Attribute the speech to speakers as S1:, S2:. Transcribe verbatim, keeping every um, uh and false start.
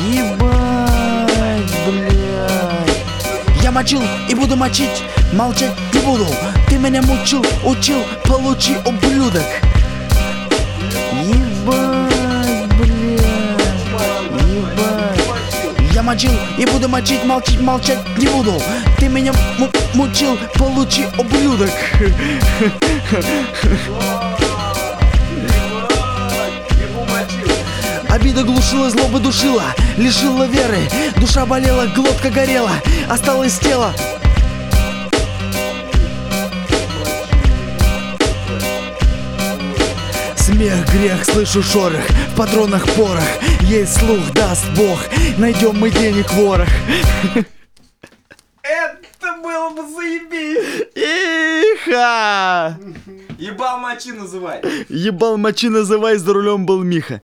S1: Ебать, блядь. Я мочил и буду мочить, молчать не буду. Ты меня мучил, учил, получи, ублюдок. Ебать, блядь, ебать. Я мочил и буду мочить, молчить, молчать не буду. Ты меня мучил, получи, ублюдок. Обида глушила, злоба душила, лишила веры. Душа болела, глотка горела, осталось тело. Смех, грех, слышу шорох, в патронах порох. Есть слух, даст Бог, найдем мы денег ворох.
S2: Это было бы заебись!
S1: Иха!
S2: Ебал мочи называй!
S1: Ебал мочи называй, за рулем был Миха.